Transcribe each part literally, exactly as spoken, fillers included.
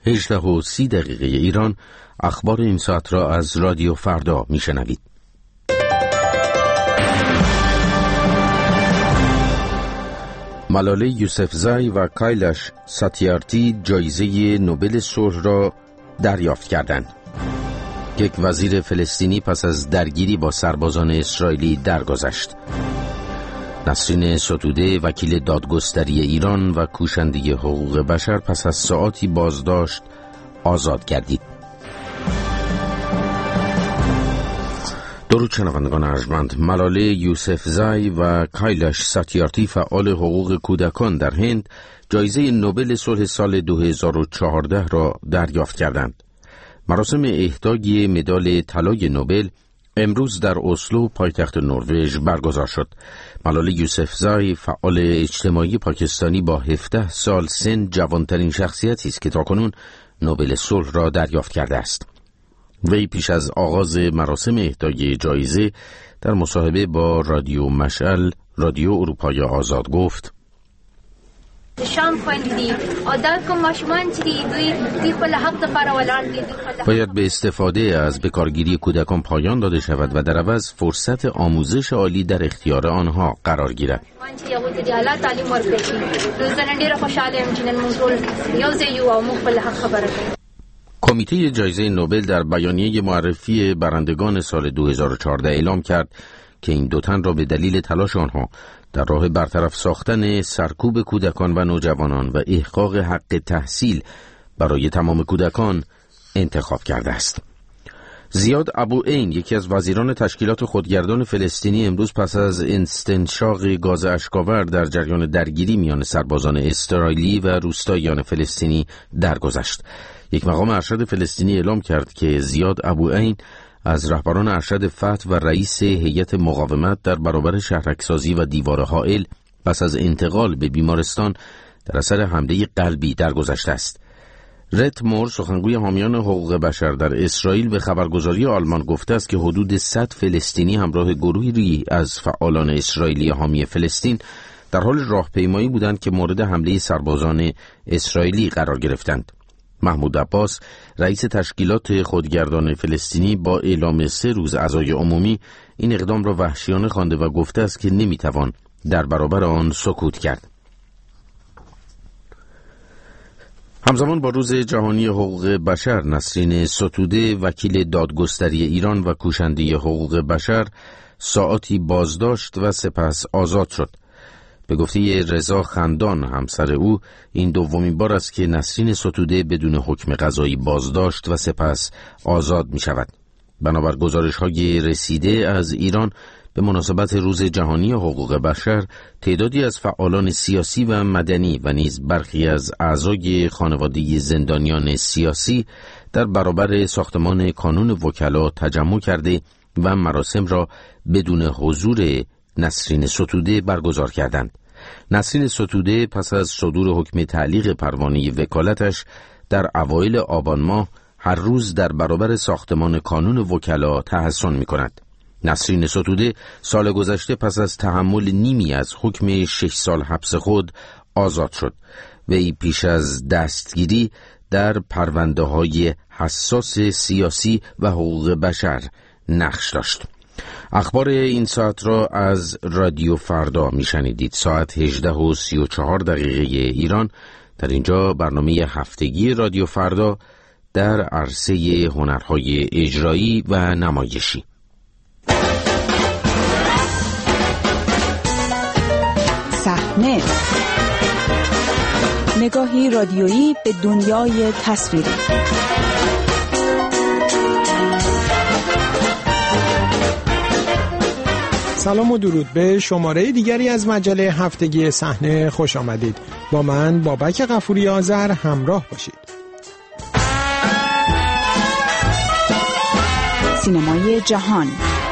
هجده و سی دقیقه ایران. اخبار این ساعت را از رادیو فردا میشنوید. ملاله یوسفزای و کایلاش ساتیارتی جایزه نوبل صلح را دریافت کردند. یک وزیر فلسطینی پس از درگیری با سربازان اسرائیلی درگذشت. نسرین ستوده وکیل دادگستری ایران و کوشنده حقوق بشر پس از ساعاتی بازداشت آزاد گردید. درود شنوندگان ارجمند، ملاله یوسفزای و کایلاش ساتیارتی فعال حقوق کودکان در هند جایزه نوبل صلح سال دو هزار و چهارده را دریافت کردند. مراسم اهدای مدال طلای نوبل امروز در اسلو پایتخت نروژ برگزار شد. ملاله یوسفزای فعال اجتماعی پاکستانی با هفده سال سن جوانترین شخصیتی است که تاکنون نوبل صلح را دریافت کرده است. وی پیش از آغاز مراسم اهدای جایزه در مصاحبه با رادیو مشعل رادیو اروپای آزاد گفت: باید به استفاده از بکارگیری کودکان پایان داده شود و در عوض فرصت آموزش عالی در اختیار آنها قرار گیرد. کمیته جایزه نوبل در بیانیه معرفی برندگان سال دو هزار و چهارده اعلام کرد که این دو تن را به دلیل تلاش آنها در راه برطرف ساختن سرکوب کودکان و نوجوانان و احقاق حق تحصیل برای تمام کودکان انتخاب کرده است. زیاد ابو عین، یکی از وزیران تشکیلات خودگردان فلسطینی، امروز پس از استنشاق گاز اشک‌آور در جریان درگیری میان سربازان اسرائیلی و روستاییان فلسطینی درگذشت. یک مقام ارشد فلسطینی اعلام کرد که زیاد ابو عین از رهبران ارشد فتح و رئیس هیئت مقاومت در برابر شهرک‌سازی و دیوار حائل پس از انتقال به بیمارستان در اثر حمله قلبی درگذشته است. رت مور، سخنگوی حامیان حقوق بشر در اسرائیل، به خبرگزاری آلمان گفته است که حدود صد فلسطینی همراه گروهی از فعالان اسرائیلی حامی فلسطین در حال راهپیمایی بودند که مورد حمله سربازان اسرائیلی قرار گرفتند. محمود عباس، رئیس تشکیلات خودگردان فلسطینی، با اعلام سه روز عزای عمومی این اقدام را وحشیانه خوانده و گفته است که نمیتوان در برابر آن سکوت کرد. همزمان با روز جهانی حقوق بشر، نسرین ستوده وکیل دادگستری ایران و کوشنده حقوق بشر ساعاتی بازداشت و سپس آزاد شد. به گفته رضا خندان، همسر او، این دومین بار است که نسرین ستوده بدون حکم قضایی بازداشت و سپس آزاد می شود. بنابر گزارش‌های رسیده از ایران به مناسبت روز جهانی حقوق بشر، تعدادی از فعالان سیاسی و مدنی و نیز برخی از اعضای خانواده زندانیان سیاسی در برابر ساختمان کانون وکلا تجمع کرده و مراسم را بدون حضور نسرین ستوده برگزار کردند. نسرین ستوده پس از صدور حکم تعلیق پروانه وکالتش در اوایل آبان ماه هر روز در برابر ساختمان کانون وکلا تحصن می کند. نسرین ستوده سال گذشته پس از تحمل نیمی از حکم شش سال حبس خود آزاد شد. وی پیش از دستگیری در پرونده های حساس سیاسی و حقوق بشر نقش داشت. اخبار این ساعت را از رادیو فردا میشنیدید. ساعت هجده و سی و چهار دقیقه ایران. در اینجا برنامه هفتگی رادیو فردا در عرصه هنرهای اجرایی و نمایشی. صحنه، نگاهی رادیویی به دنیای تصویری. سلام و درود به شماره دیگری از مجله هفتگی صحنه خوش آمدید. با من بابک غفوری آذر همراه باشید. سینمای جهان.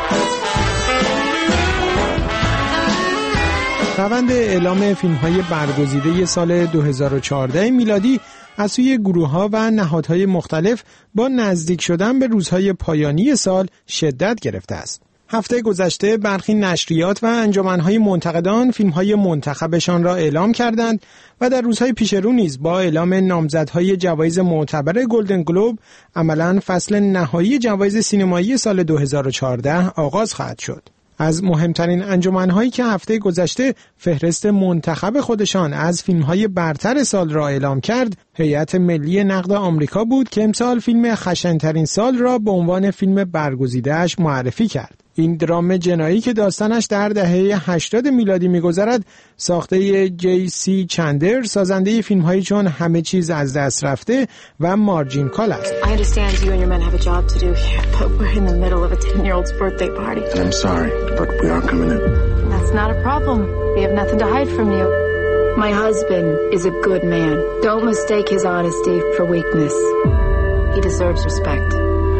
روند اعلام فیلم‌های برگزیده سال دو هزار و چهارده میلادی از سوی گروه‌ها و نهادهای مختلف با نزدیک شدن به روزهای پایانی سال شدت گرفته است. هفته گذشته برخی نشریات و انجمن‌های منتقدان فیلم‌های منتخبشان را اعلام کردند و در روزهای پیش رو نیز با اعلام نامزدهای جوایز معتبر گلدن گلوب عملاً فصل نهایی جوایز سینمایی سال دو هزار و چهارده آغاز خواهد شد. از مهمترین انجمن‌هایی که هفته گذشته فهرست منتخب خودشان از فیلم‌های برتر سال را اعلام کرد، هیئت ملی نقد آمریکا بود که امسال فیلم خشن‌ترین سال را به عنوان فیلم برگزیده‌اش معرفی کرد. این درام جنایی که داستانش در دهه هشتاد میلادی می‌گذرد، ساخته جی سی چندر، سازنده فیلم‌هایی چون همه چیز از دست رفته و مارجین کال است. I understand you and your men have a job to do here, but we're in the middle of a ten-year-old's birthday party. I'm sorry, but we are coming in. That's not a problem. We have nothing to hide from you. My husband is a good man. Don't mistake his honesty for weakness. He deserves respect.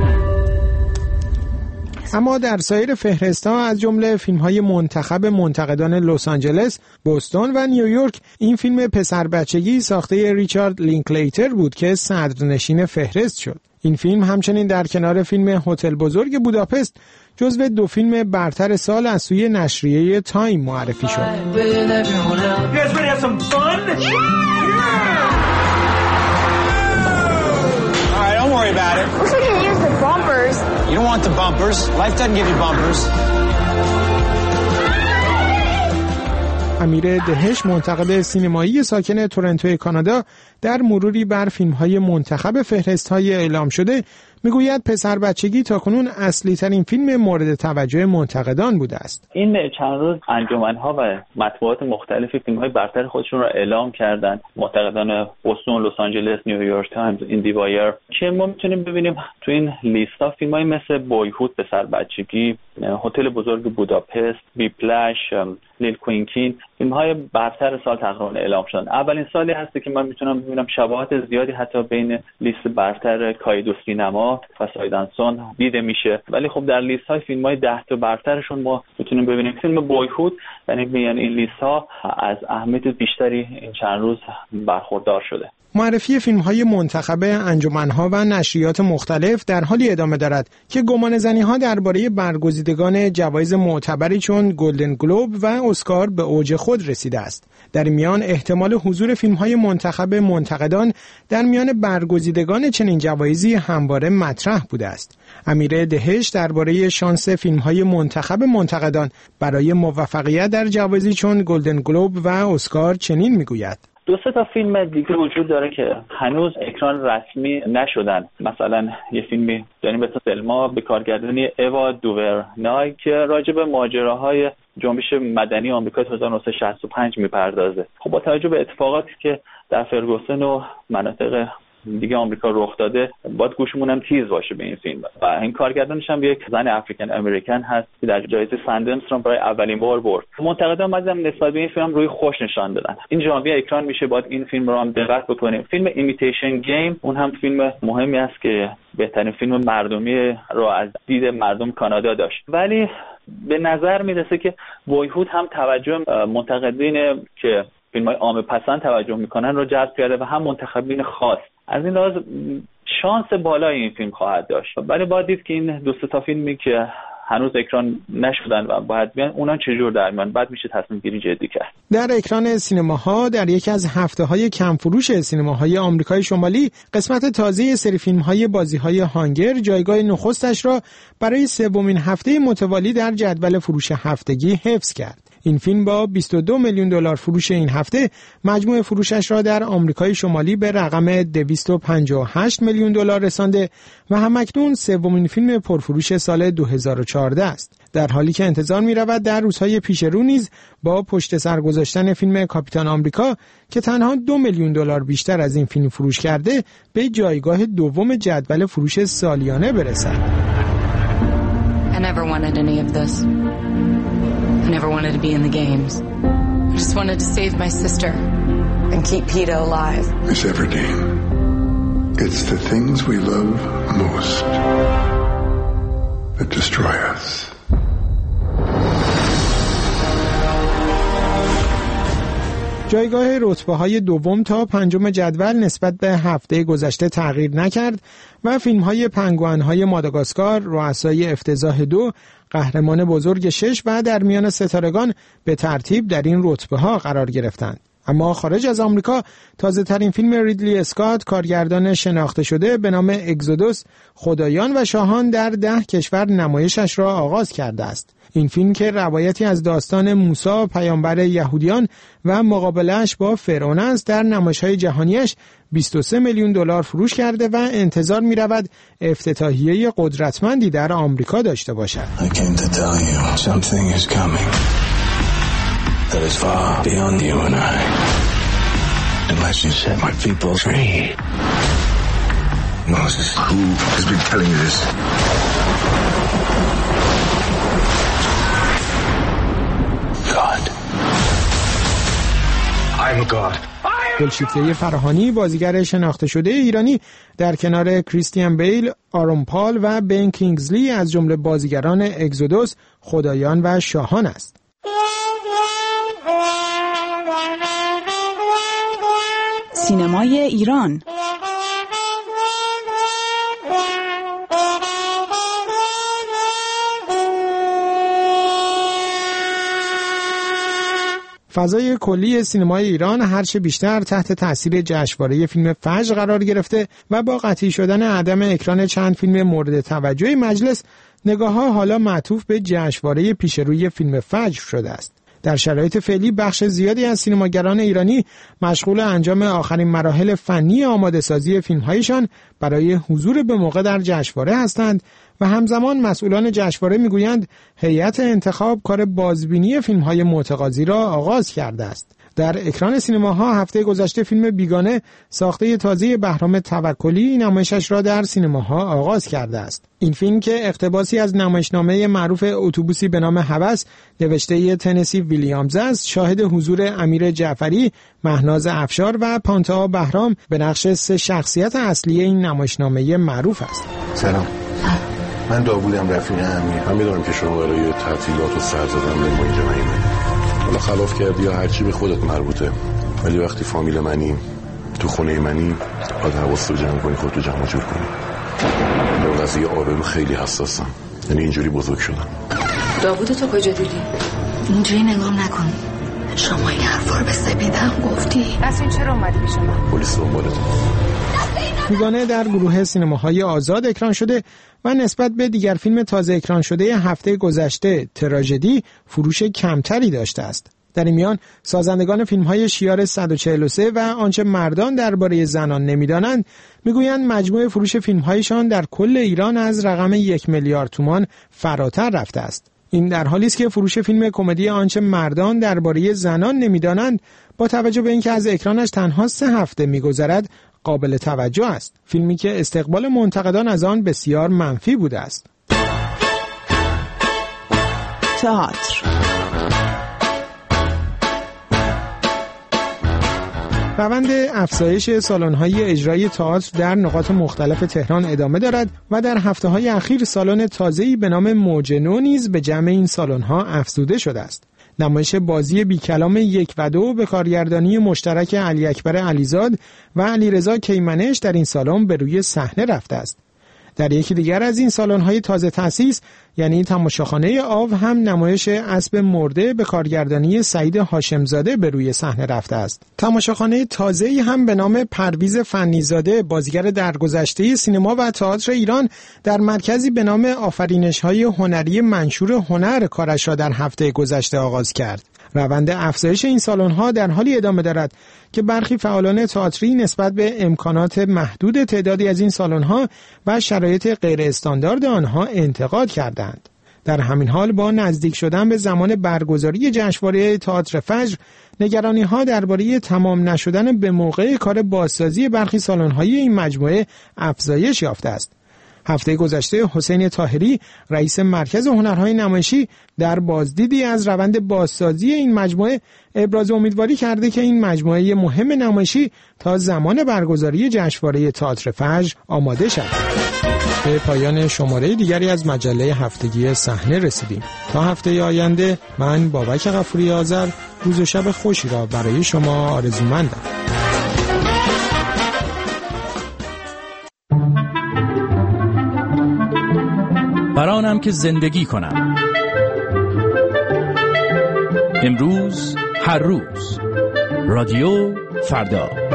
اما در سایر فهرست‌ها از جمله فیلم‌های منتخب منتقدان لس آنجلس، بوستون و نیویورک، این فیلم پسر بچگی ساخته ریچارد لینکلیتر بود که صدرنشین فهرست شد. این فیلم همچنین در کنار فیلم هتل بزرگ بوداپست جزو دو فیلم برتر سال از سوی نشریه تایم معرفی شد. You don't want the bumpers. Life doesn't give you bumpers. امیر دهش، منتقد سینمایی ساکن تورنتو کانادا، در مروری بر فیلم‌های منتخب فهرست‌های اعلام شده میگوید پسر بچگی تاکنون اصلی ترین فیلم مورد توجه منتقدان بوده است. این چند روز انجمن‌ها و مطبوعات مختلفی فیلم‌های برتر خودشون را اعلام کردند. منتقدان بوستون، لس آنجلس، نیویورک تایمز، ایندی وایر، که ما میتونیم ببینیم تو این لیست‌ها فیلم‌های مثل بویهود پسر بچگی، هتل بزرگ بوداپست، بیپلش، لیل کوینکین، فیلم‌های برتر سال تقریبا اعلام شدن. اولین سالی هست که من میتونم ببینم شباهت زیادی حتی بین لیست برتر کایدو سینما و سایدنسون دیده میشه، ولی خب در لیست های فیلم های ده تا برترشون ما میتونیم ببینیم فیلم بویهود، یعنی بیان این لیست ها از اهمیت بیشتری این چند روز برخوردار شده. معرفی فیلم‌های منتخب انجمن‌ها و نشریات مختلف در حالی ادامه دارد که گمانه‌زنی‌ها درباره برگزیدگان جوایز معتبری چون گلدن گلوب و اسکار به اوج خود رسیده است. در میان احتمال حضور فیلم‌های منتخب منتقدان در میان برگزیدگان چنین جوایزی همواره مطرح بوده است. امیر دهش درباره شانس فیلم‌های منتخب منتقدان برای موفقیت در جوایزی چون گلدن گلوب و اسکار چنین می‌گوید: دو سه تا فیلم دیگه وجود داره که هنوز اکران رسمی نشدن. مثلا یه فیلمی داریم به اسم سلما به کارگردانی اوا دوورنای که راجع به ماجراهای جنبش مدنی آمریکا هزار و نهصد و شصت و پنج میپردازه. خب با توجه به اتفاقاتی که در فرگوسن و مناطق دیگه آمریکا رخ داده، باید گوشمون هم تیز باشه به این فیلم. و این کارگردانش هم یک زن افریکن امریکن هست که در جایزه ساندنس رو برای اولین بار برد. منتقدان بعضی نسبت به این فیلم روی خوش نشان دادن. این ژانویه اکران میشه، باید این فیلم رو هم دقت بکنیم. فیلم ایمیتیشن گیم اون هم فیلم مهمی است که بهترین فیلم مردمی رو از دید مردم کانادا داشت، ولی به نظر میرسه که بویهود هم توجه منتقدین که فیلم‌های عامه پسند توجه میکنن رو جذب کرده و هم منتخبین خاص. از این لحاظ شانس بالای این فیلم خواهد داشت، ولی باید دید که این دو سه تا فیلمی که هنوز اکران نشدن و باید بیان اونا چجور در میان، بعد میشه تصمیم گیری جدی کرد. در اکران سینماها در یکی از هفته‌های کم فروش سینماهای آمریکای شمالی، قسمت تازه سری فیلم‌های بازی‌های هانگر جایگاه نخستش را برای سومین هفته متوالی در جدول فروش هفتگی حفظ کرد. این فیلم با بیست و دو میلیون دلار فروش این هفته مجموع فروشش را در آمریکای شمالی به رقم دویست و پنجاه و هشت میلیون دلار رسانده و همکنون سومین فیلم پرفروش سال دو هزار و چهارده است. در حالی که انتظار می رود در روزهای پیش رو نیز با پشت سر گذاشتن فیلم کاپیتان آمریکا که تنها دو میلیون دلار بیشتر از این فیلم فروش کرده به جایگاه دوم جدول فروش سالیانه برسد. I never wanted any of this. I never wanted to be in the games. I just wanted to save my sister and keep Peter alive. It's every game. It's the things we love most that destroy us. جایگاه رتبه‌های دوم تا پنجم جدول نسبت به هفته گذشته تغییر نکرد و فیلم‌های پنگوئن‌های ماداگاسکار، رؤسای افتضاح دو، قهرمان بزرگ شش و در میان ستارگان به ترتیب در این رتبه‌ها قرار گرفتند. اما خارج از آمریکا تازه ترین فیلم ریدلی اسکات، کارگردان شناخته شده به نام اگزودوس، خدایان و شاهان در ده کشور نمایشش را آغاز کرده است. این فیلم که روایتی از داستان موسی پیامبر یهودیان و مقابله‌اش با فرعون است، در نمایش‌های جهانیش بیست و سه میلیون دلار فروش کرده و انتظار می‌رود افتتاحیه قدرتمندی در آمریکا داشته باشد. That is far beyond you and I. Unless you set my people free. Moses, who has been telling you this? God. I'm God. گلشیفته فرهانی، بازیگر شناخته شده ایرانی، در کنار کریستیان بیل، آرون پال و بن کینگزلی از جمله بازیگران اگزودوس، خدایان و شاهان است. سینمای ایران. فضای کلی سینمای ایران هرچه بیشتر تحت تاثیر جشنواره فیلم فجر قرار گرفته و با قطعی شدن عدم اکران چند فیلم مورد توجه مجلس، نگاه‌ها حالا معطوف به جشنواره پیشروی فیلم فجر شده است. در شرایط فعلی بخش زیادی از سینماگران ایرانی مشغول انجام آخرین مراحل فنی آماده سازی فیلم‌هایشان برای حضور به موقع در جشنواره هستند و همزمان مسئولان جشنواره میگویند هیئت انتخاب کار بازبینی فیلم‌های متقاضی را آغاز کرده است. در اکران سینماها هفته گذشته فیلم بیگانه، ساخته تازه بهرام توکلی، نمایشش را در سینماها آغاز کرده است. این فیلم که اقتباسی از نمایشنامه معروف اتوبوسی به نام هوس نوشته تنسی ویلیامز است، شاهد حضور امیر جعفری، مهناز افشار و پانتا بهرام به نقش سه شخصیت اصلی این نمایشنامه معروف است. سلام، من داوودم، رفیق امیر. من میدونم که شما برای تعطیلات و سر زدن به ما اینجا نیومدید. حالا خلاف کردی یا هرچی به خودت مربوطه، ولی وقتی فامیل منی، تو خونه منی، باید حواست رو جمع کنی، خودتو جمع جور کنی. در قضیه آبرو خیلی حساسم، یعنی اینجوری بزرگ شدم. داوود تو کجا دیدی؟ اینجوری نگام نکن، شما این حرفا رو به سپیدم گفتی. نسرین چرا اومدی پیش من؟ پلیس دنبالت. بیگانه در گروه سینماهای آزاد اکران شده و نسبت به دیگر فیلم تازه اکران شده هفته گذشته تراژدی فروش کمتری داشته است. در این میان سازندگان فیلم‌های شیار صد و چهل و سه و آنچه مردان درباره زنان نمی‌دانند میگویند مجموع فروش فیلم‌هایشان در کل ایران از رقم یک میلیارد تومان فراتر رفته است. این در حالی است که فروش فیلم کمدی آنچه مردان درباره زنان نمی‌دانند با توجه به اینکه از اکرانش تنها سه هفته می‌گذرد قابل توجه است. فیلمی که استقبال منتقدان از آن بسیار منفی بوده است. تئاتر. روند افزایش سالن‌های اجرایی تئاتر در نقاط مختلف تهران ادامه دارد و در هفته‌های اخیر سالن تازه‌ای به نام موج نو نیز به جمع این سالن‌ها افزوده شده است. نمایش بازی بی کلام یک و دو به کارگردانی مشترک علی اکبر علیزاد و علیرضا کیمنش در این سالن به روی صحنه رفته است. در یکی دیگر از این سالن‌های تازه تأسیس، یعنی تماشاخانه آو، هم نمایش اسب مرده به کارگردانی سعید هاشمزاده به روی صحنه رفته است. تماشاخانه تازه‌ای هم به نام پرویز فنیزاده، بازیگر درگذشته سینما و تئاتر ایران، در مرکزی به نام آفرینش‌های هنری منشور هنر کارش را در هفته گذشته آغاز کرد. روند افزایش این سالن‌ها در حالی ادامه دارد که برخی فعالان تئاتری نسبت به امکانات محدود تعدادی از این سالن‌ها و شرایط غیر استاندارد آنها انتقاد کردند. در همین حال با نزدیک شدن به زمان برگزاری جشنواره تئاتر فجر، نگرانی‌ها درباره تمام نشدن به موقع کار بازسازی برخی سالن‌های این مجموعه افزایش یافته است. هفته گذشته حسین طاهری، رئیس مرکز هنرهای نمایشی، در بازدیدی از روند بازسازی این مجموعه ابراز امیدواری کرده که این مجموعه مهم نمایشی تا زمان برگزاری جشنواره تئاتر فجر آماده شود. به پایان شماره دیگری از مجله هفتگی صحنه رسیدیم. تا هفته آینده من بابک غفوری آذر روز و شب خوشی را برای شما آرزومندم. برانم که زندگی کنم. امروز هر روز رادیو فردا.